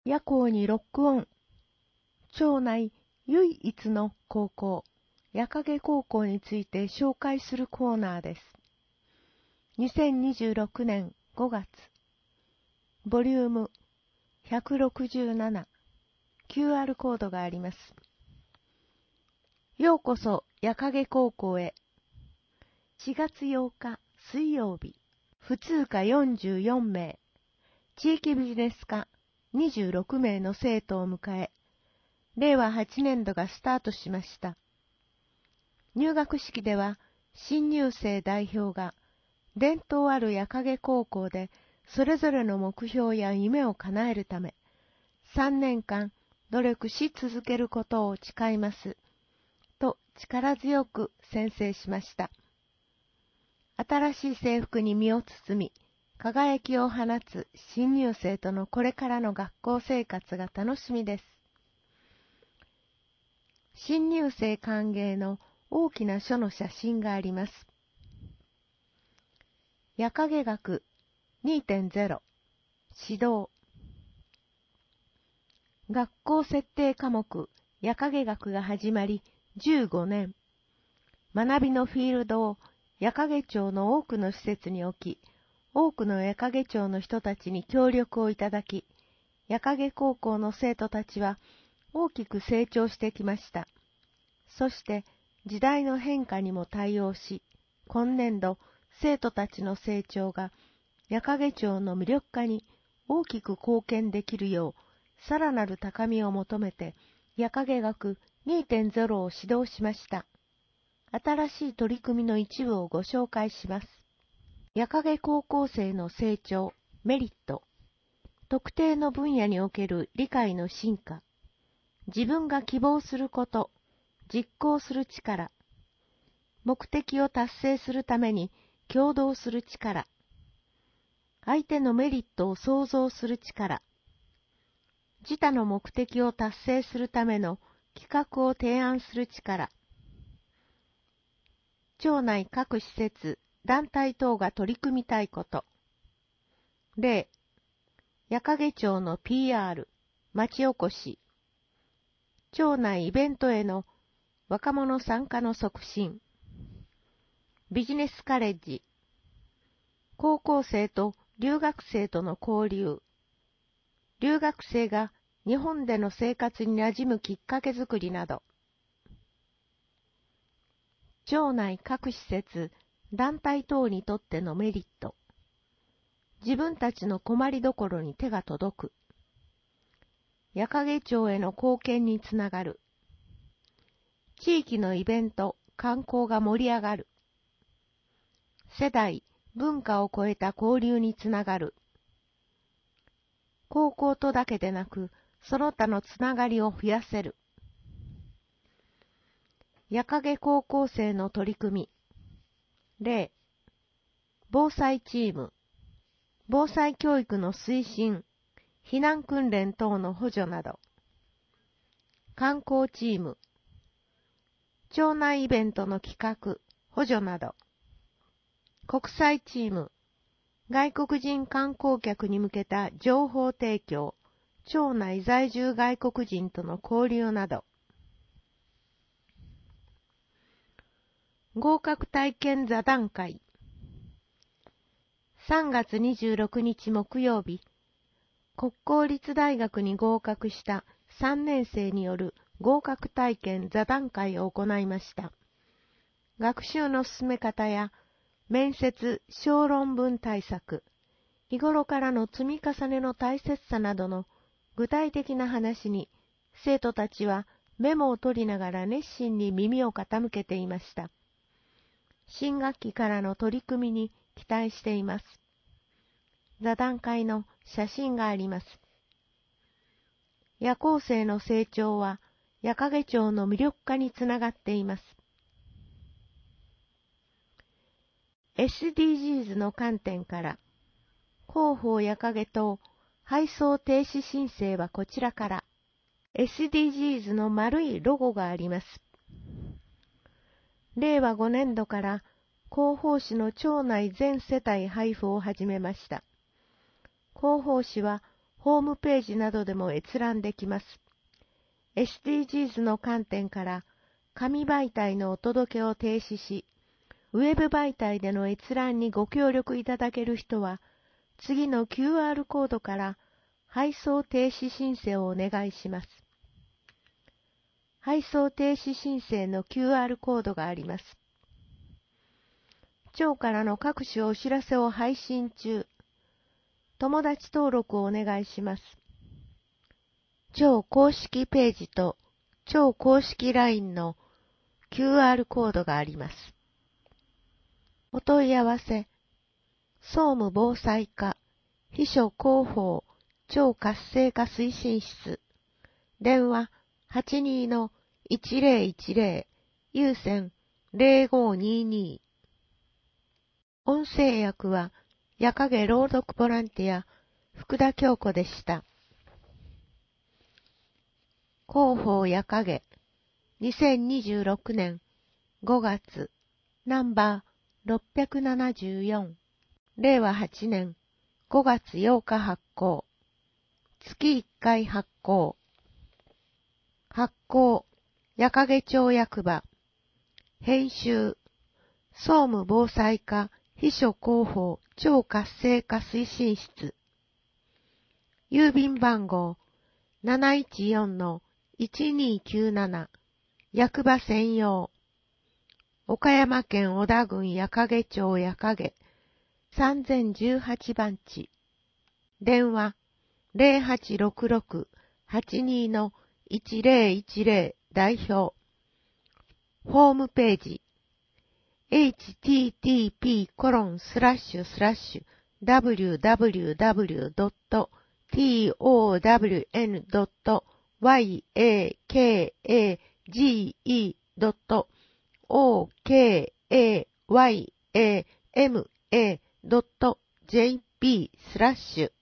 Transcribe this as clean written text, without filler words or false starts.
夜行にロックオン。町内唯一の高校、矢影高校について紹介するコーナーです。2026年5月、ボリューム167、QR コードがあります。ようこそ矢影高校へ。4月8日水曜日、普通科44名、地域ビジネス科26名の生徒を迎え、令和8年度がスタートしました。入学式では、新入生代表が、伝統ある矢影高校で、それぞれの目標や夢を叶えるため、3年間努力し続けることを誓います、と力強く宣誓しました。新しい制服に身を包み、輝きを放つ新入生とのこれからの学校生活が楽しみです。新入生歓迎の大きな書の写真があります。矢影学 2.0 指導。学校設定科目矢影学が始まり15年。学びのフィールドを矢影町の多くの施設に置き、多くの矢影町の人たちに協力をいただき、矢影高校の生徒たちは大きく成長してきました。そして時代の変化にも対応し、今年度生徒たちの成長が矢影町の魅力化に大きく貢献できるよう、さらなる高みを求めて矢影学 2.0 を指導しました。新しい取り組みの一部をご紹介します。矢影高校生の成長、メリット。特定の分野における理解の進化。自分が希望すること、実行する力。目的を達成するために協働する力。相手のメリットを想像する力。自他の目的を達成するための企画を提案する力。町内各施設、団体等が取り組みたいこと。例、矢影町の PR、町おこし。町内イベントへの若者参加の促進。ビジネスカレッジ。高校生と留学生との交流。留学生が日本での生活に馴染むきっかけづくりなど。町内各施設、団体等にとってのメリット。自分たちの困りどころに手が届く。矢影町への貢献につながる。地域のイベント、観光が盛り上がる。世代、文化を超えた交流につながる。高校とだけでなく、その他のつながりを増やせる。矢影高校生の取り組み。例、防災チーム、防災教育の推進、避難訓練等の補助など。観光チーム、町内イベントの企画、補助など。国際チーム、外国人観光客に向けた情報提供、町内在住外国人との交流など。合格体験座談会。3月26日木曜日、国公立大学に合格した3年生による合格体験座談会を行いました。学習の進め方や面接、小論文対策、日頃からの積み重ねの大切さなどの具体的な話に、生徒たちはメモを取りながら熱心に耳を傾けていました。新学期からの取り組みに期待しています。座談会の写真があります。夜行生の成長は矢影町の魅力化につながっています。SDGs の観点から、広報矢影と配送停止申請はこちらから、SDGs の丸いロゴがあります。令和5年度から広報誌の町内全世帯配布を始めました。広報誌はホームページなどでも閲覧できます。SDGs の観点から、紙媒体のお届けを停止し、ウェブ媒体での閲覧にご協力いただける人は、次の QR コードから配送停止申請をお願いします。配送停止申請の QR コードがあります。町からの各種お知らせを配信中。友達登録をお願いします。町公式ページと町公式 LINE の QR コードがあります。お問い合わせ、総務防災課、秘書広報、町活性化推進室、電話82-1010、有線0522。音声訳は、矢影朗読ボランティア、福田京子でした。広報矢影、2026年5月、ナンバー674、令和8年5月8日発行。月1回発行。発行、矢影町役場。編集、総務防災課、秘書広報、町活性化推進室。郵便番号、714-1297、役場専用。岡山県小田郡矢影町矢影、3018番地。電話、0866-82-1010代表。ホームページ、http://www.townwage.okayama.jp/